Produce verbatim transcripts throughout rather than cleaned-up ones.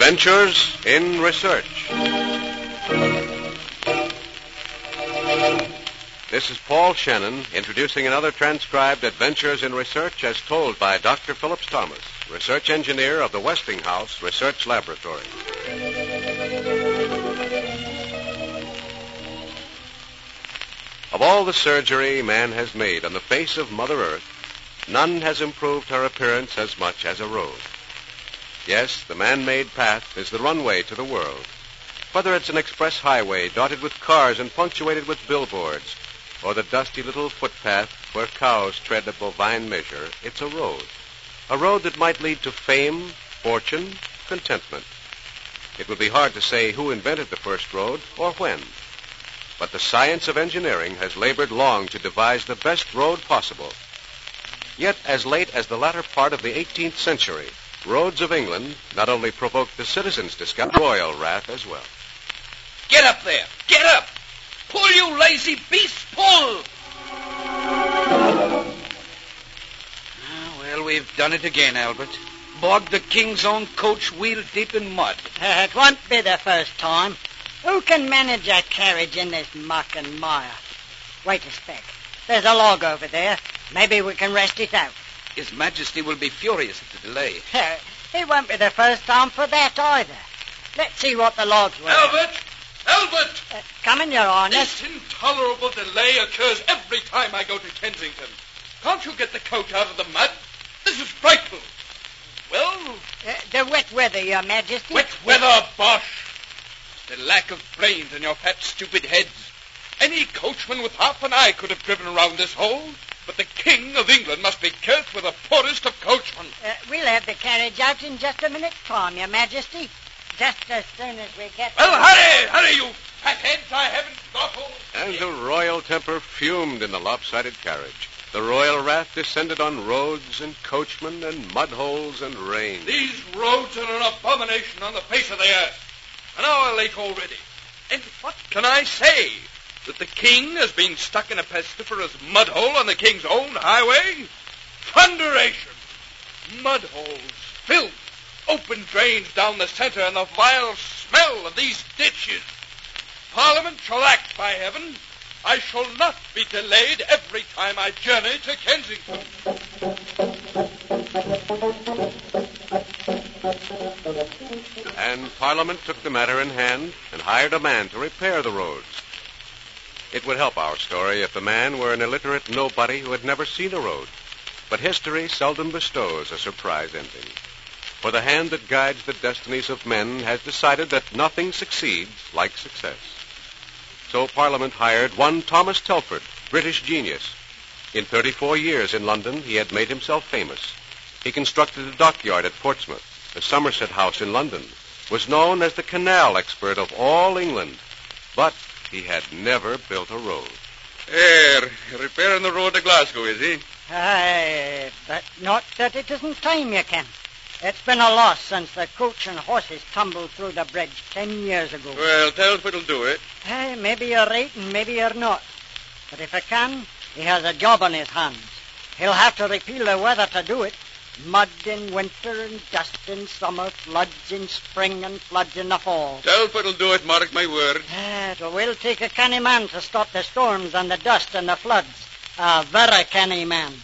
Adventures in Research. This is Paul Shannon introducing another transcribed Adventures in Research as told by Doctor Phillips Thomas, research engineer of the Westinghouse Research Laboratory. Of all the surgery man has made on the face of Mother Earth, none has improved her appearance as much as a road. Yes, the man-made path is the runway to the world. Whether it's an express highway dotted with cars and punctuated with billboards, or the dusty little footpath where cows tread a bovine measure, it's a road. A road that might lead to fame, fortune, contentment. It would be hard to say who invented the first road or when. But the science of engineering has labored long to devise the best road possible. Yet, as late as the latter part of the eighteenth century, roads of England not only provoked the citizens' disgust, royal wrath as well. Get up there! Get up! Pull, you lazy beast! Pull! Ah, well, we've done it again, Albert. Bogged the king's own coach wheel deep in mud. Uh, it won't be the first time. Who can manage a carriage in this muck and mire? Wait a spec. There's a log over there. Maybe we can rest it out. His Majesty will be furious at the delay. It won't be the first time for that either. Let's see what the log's worth. Albert! Albert! Uh, come in, Your Highness. This intolerable delay occurs every time I go to Kensington. Can't you get the coach out of the mud? This is frightful. Well? Uh, the wet weather, Your Majesty. Wet weather, bosh! The lack of brains in your fat, stupid heads. Any coachman with half an eye could have driven around this hole. But the King of England must be cursed with the poorest of coachmen. Uh, we'll have the carriage out in just a minute's time, Your Majesty. Just as soon as we get... Well, hurry! Hurry, you fatheads! I haven't got all... And the royal temper fumed in the lopsided carriage. The royal wrath descended on roads and coachmen and mud holes and rain. These roads are an abomination on the face of the earth. An hour late already. And what can I say? That the king has been stuck in a pestiferous mud hole on the king's own highway? Thunderation! Mud holes, filth, open drains down the center, and the vile smell of these ditches. Parliament shall act, by heaven. I shall not be delayed every time I journey to Kensington. And Parliament took the matter in hand and hired a man to repair the roads. It would help our story if the man were an illiterate nobody who had never seen a road. But history seldom bestows a surprise ending. For the hand that guides the destinies of men has decided that nothing succeeds like success. So Parliament hired one Thomas Telford, British genius. In thirty-four years in London, he had made himself famous. He constructed a dockyard at Portsmouth, the Somerset House in London, was known as the canal expert of all England. But he had never built a road. There, repairing the road to Glasgow, is he? Aye, but not that it isn't time, you can. It's been a loss since the coach and horses tumbled through the bridge ten years ago. Well, Telford'll do it. Aye, maybe you're right and maybe you're not. But if he can, he has a job on his hands. He'll have to repeal the weather to do it. Mud in winter and dust in summer, floods in spring and floods in the fall. Telford'll do it, mark my word. Ah, it will take a canny man to stop the storms and the dust and the floods. A very canny man.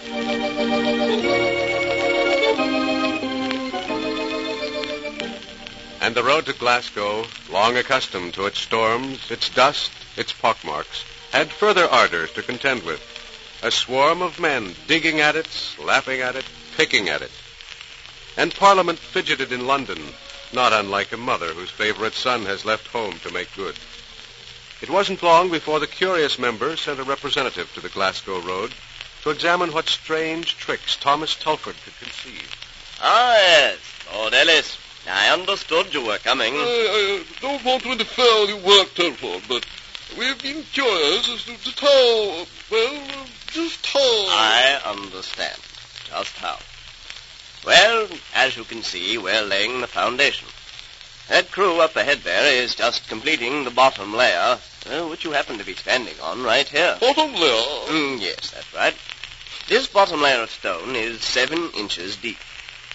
And the road to Glasgow, long accustomed to its storms, its dust, its pockmarks, had further ardors to contend with. A swarm of men digging at it, slapping at it, picking at it. And Parliament fidgeted in London, not unlike a mother whose favorite son has left home to make good. It wasn't long before the curious members sent a representative to the Glasgow road to examine what strange tricks Thomas Telford could conceive. Ah, yes, Lord Ellis. I understood you were coming. I, I don't want to interfere with your work, Telford, but we've been curious as to just how, well, just how... I understand. Just how. Well, as you can see, we're laying the foundation. That crew up ahead there is just completing the bottom layer, uh, which you happen to be standing on right here. Bottom layer? Mm, yes, that's right. This bottom layer of stone is seven inches deep.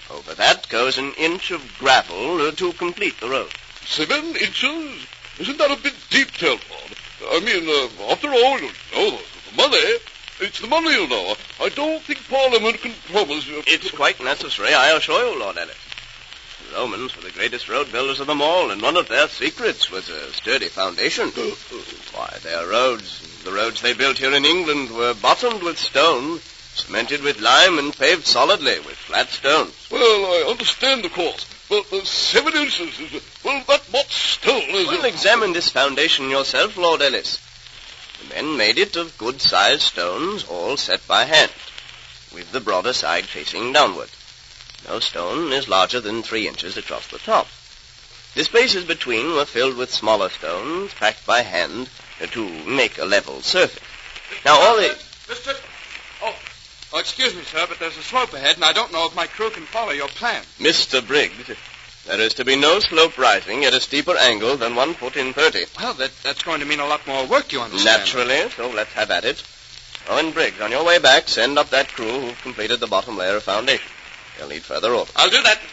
Over that goes an inch of gravel uh, to complete the road. Seven inches? Isn't that a bit deep, Telford? I mean, uh, after all, you know, the money... It's the money, you know. I don't think Parliament can promise you... It's quite necessary, I assure you, Lord Ellis. The Romans were the greatest road builders of them all, and one of their secrets was a sturdy foundation. Why, their roads, the roads they built here in England, were bottomed with stone, cemented with lime, and paved solidly with flat stones. Well, I understand, of course, but uh, seven inches is... Well, that much stone is... Well, examine this foundation yourself, Lord Ellis. The men made it of good-sized stones, all set by hand, with the broader side facing downward. No stone is larger than three inches across the top. The spaces between were filled with smaller stones, packed by hand, to make a level surface. Now, all the... Mister... Oh, oh, excuse me, sir, but there's a slope ahead, and I don't know if my crew can follow your plan. Mister Briggs, there is to be no slope rising at a steeper angle than one foot in thirty. Well, that, that's going to mean a lot more work, you understand. Naturally, so let's have at it. Oh, and Briggs, on your way back, send up that crew who've completed the bottom layer of foundation. They'll need further orders. I'll do that.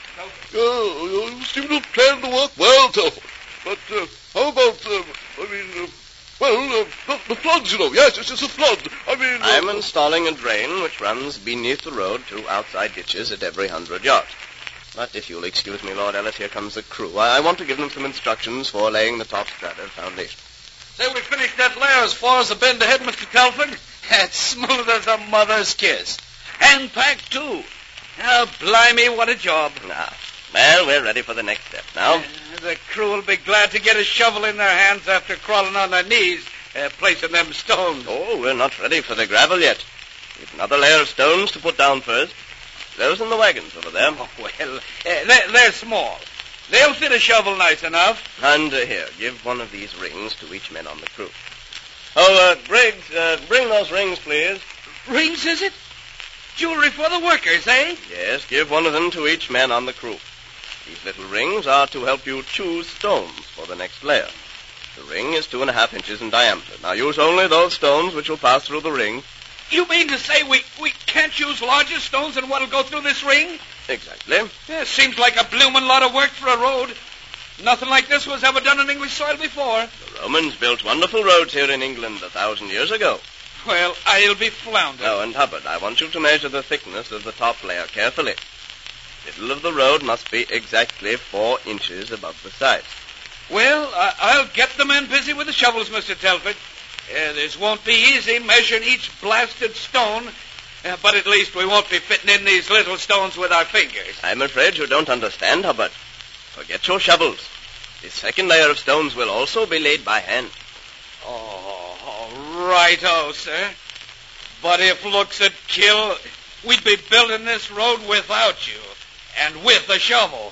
Oh, you seem to have planned the work well, Telford. But uh, how about, uh, I mean, uh, well, uh, the, the floods, you know. Yes, it's just a flood. I mean... Uh, I'm installing a drain which runs beneath the road two outside ditches at every hundred yards. But if you'll excuse me, Lord Ellis, here comes the crew. I, I want to give them some instructions for laying the top strata of foundation. Say, we finished that layer as far as the bend ahead, Mister Telford? That's smooth as a mother's kiss. And packed, too. Oh, blimey, what a job. Now, well, we're ready for the next step now. Uh, the crew will be glad to get a shovel in their hands after crawling on their knees, uh, placing them stones. Oh, we're not ready for the gravel yet. We've another layer of stones to put down first. Those in the wagons over there. Oh, well, uh, they're, they're small. They'll fit a shovel nice enough. And uh, here, give one of these rings to each man on the crew. Oh, uh, Briggs, uh, bring those rings, please. Rings, is it? Jewelry for the workers, eh? Yes, give one of them to each man on the crew. These little rings are to help you choose stones for the next layer. The ring is two and a half inches in diameter. Now use only those stones which will pass through the ring. You mean to say we, we can't use larger stones than what'll go through this ring? Exactly. Yeah, seems like a bloomin' lot of work for a road. Nothing like this was ever done on English soil before. The Romans built wonderful roads here in England a thousand years ago. Well, I'll be floundering. Oh, and Hubbard, I want you to measure the thickness of the top layer carefully. The middle of the road must be exactly four inches above the sides. Well, I- I'll get the men busy with the shovels, Mister Telford. Uh, this won't be easy, measuring each blasted stone, uh, but at least we won't be fitting in these little stones with our fingers. I'm afraid you don't understand, Hubbard. Forget your shovels. The second layer of stones will also be laid by hand. Oh, righto, sir. But if looks would kill, we'd be building this road without you, and with a shovel.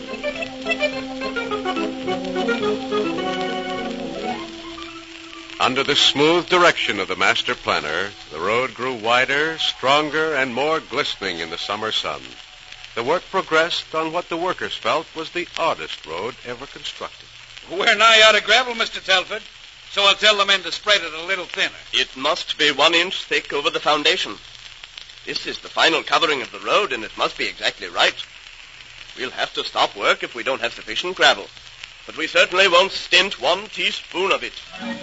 Under the smooth direction of the master planner, the road grew wider, stronger, and more glistening in the summer sun. The work progressed on what the workers felt was the oddest road ever constructed. We're nigh out of gravel, Mister Telford, so I'll tell the men to spread it a little thinner. It must be one inch thick over the foundation. This is the final covering of the road, and it must be exactly right. We'll have to stop work if we don't have sufficient gravel, but we certainly won't stint one teaspoon of it.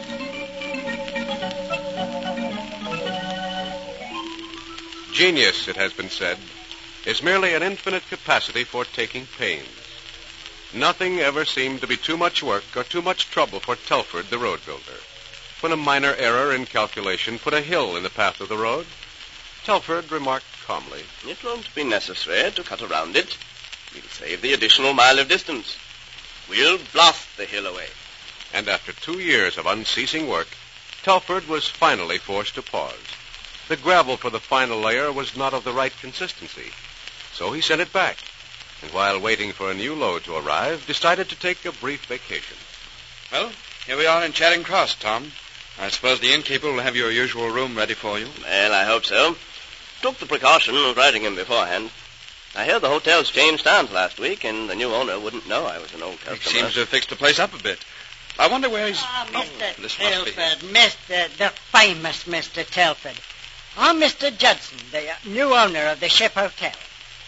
Genius, it has been said, is merely an infinite capacity for taking pains. Nothing ever seemed to be too much work or too much trouble for Telford, the road builder. When a minor error in calculation put a hill in the path of the road, Telford remarked calmly, "It won't be necessary to cut around it. We'll save the additional mile of distance. We'll blast the hill away." And after two years of unceasing work, Telford was finally forced to pause. The gravel for the final layer was not of the right consistency, so he sent it back, and while waiting for a new load to arrive, decided to take a brief vacation. Well, here we are in Charing Cross, Tom. I suppose the innkeeper will have your usual room ready for you. Well, I hope so. Took the precaution of writing him beforehand. I heard the hotel's changed hands last week, and the new owner wouldn't know I was an old customer. He seems to have fixed the place up a bit. I wonder where he's... Ah, Mister Oh, this must be... Telford, Mister the famous Mister Telford. I'm Mister Judson, the uh, new owner of the Ship Hotel.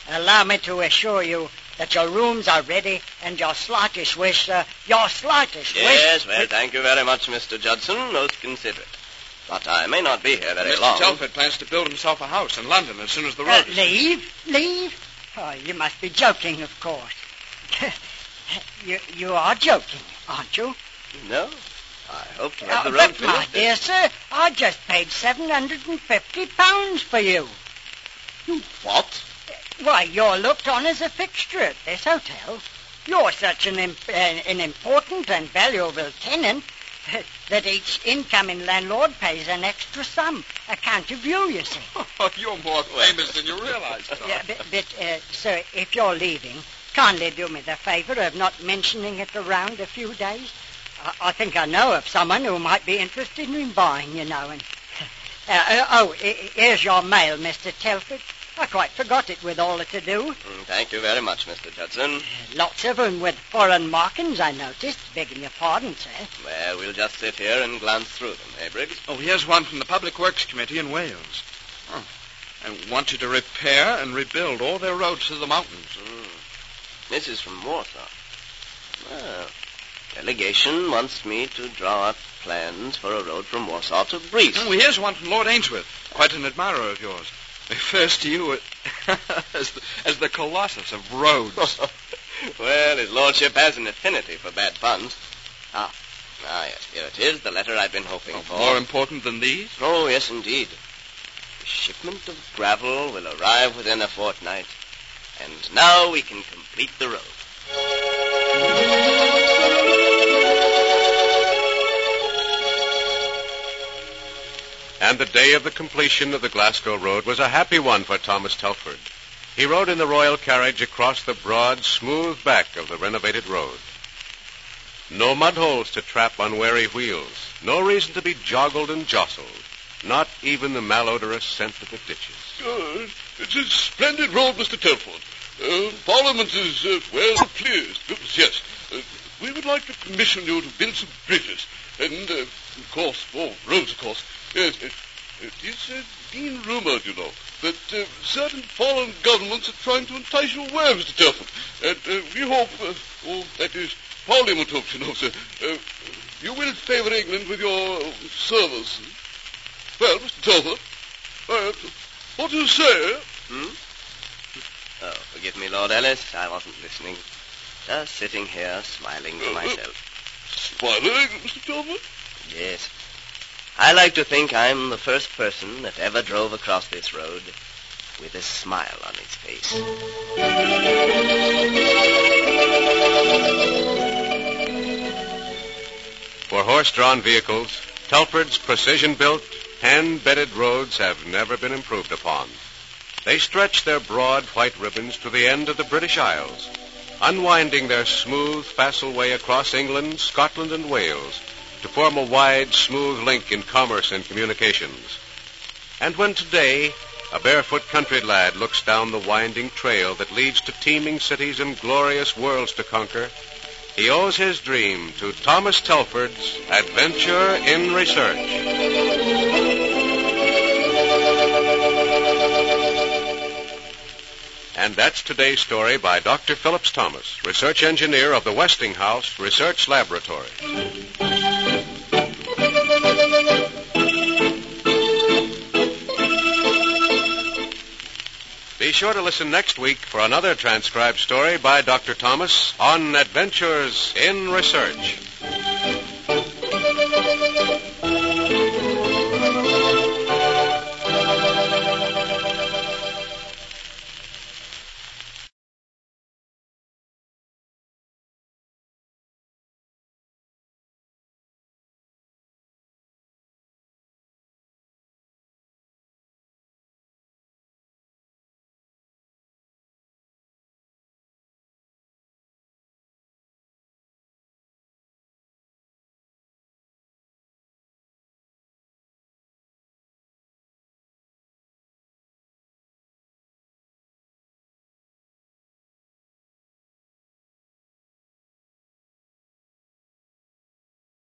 allow me to assure you that your rooms are ready, and your slightest wish, sir, your slightest wish... Yes, well, thank you very much, Mister Judson. Most considerate. But I may not be here very Mister long. Telford plans to build himself a house in London as soon as the Uh, road is... leave? Leave? Oh, you must be joking, of course. you, you are joking, aren't you? No. I hope to have Uh, the road but, my finished. dear sir, I just paid seven hundred fifty pounds for you. What? Why, you're looked on as a fixture at this hotel. You're such an, imp- uh, an important and valuable tenant that each incoming landlord pays an extra sum. Account of you, you see. Oh, you're more famous than you realize, Tom. Yeah, but, but uh, sir, if you're leaving, kindly do me the favor of not mentioning it around a few days. I, I think I know of someone who might be interested in buying, you know. And uh, uh, oh, I- I- here's your mail, Mister Telford. I quite forgot it with all the to-do. Mm, Thank you very much, Mister Judson. Lots of them with foreign markings, I noticed. Begging your pardon, sir. Well, we'll just sit here and glance through them, eh, Briggs? Oh, here's one from the Public Works Committee in Wales. Oh. I want you to repair and rebuild all their roads to the mountains. Mm. This is from Warsaw. Well, delegation wants me to draw up plans for a road from Warsaw to Brest. Oh, here's one from Lord Ainsworth, quite an admirer of yours. Refers to you as the, as the Colossus of roads. Well, his lordship has an affinity for bad puns. Ah, ah, yes, here it is, the letter I've been hoping Oh, for. more important than these? Oh, yes, indeed. The shipment of gravel will arrive within a fortnight, and now we can complete the road. And the day of the completion of the Glasgow Road was a happy one for Thomas Telford. He rode in the royal carriage across the broad, smooth back of the renovated road. No mud holes to trap unwary wheels, no reason to be joggled and jostled, not even the malodorous scent of the ditches. Uh, it's a splendid road, Mister Telford. Uh, Parliament is uh, well pleased. Yes, uh, we would like to commission you to build some bridges. And, uh, of course, oh, roads, of course. Yes, it, it is uh, been rumoured, you know, that uh, certain foreign governments are trying to entice you away, Mister Telford. And uh, we hope, uh, oh, that is, Parliament hopes, you know, sir, uh, you will favour England with your service. Well, Mister Telford, uh, what do you say? Hmm? Oh, forgive me, Lord Ellis. I wasn't listening. Just sitting here, smiling to Uh, uh, myself. Smiling, Mister Telford? Yes. I like to think I'm the first person that ever drove across this road with a smile on his face. For horse-drawn vehicles, Telford's precision-built, hand-bedded roads have never been improved upon. They stretch their broad white ribbons to the end of the British Isles, unwinding their smooth, facile way across England, Scotland, and Wales to form a wide, smooth link in commerce and communications. And when today a barefoot country lad looks down the winding trail that leads to teeming cities and glorious worlds to conquer, he owes his dream to Thomas Telford's Adventure in Research. And that's today's story by Doctor Phillips Thomas, research engineer of the Westinghouse Research Laboratory. Be sure to listen next week for another transcribed story by Doctor Thomas on Adventures in Research.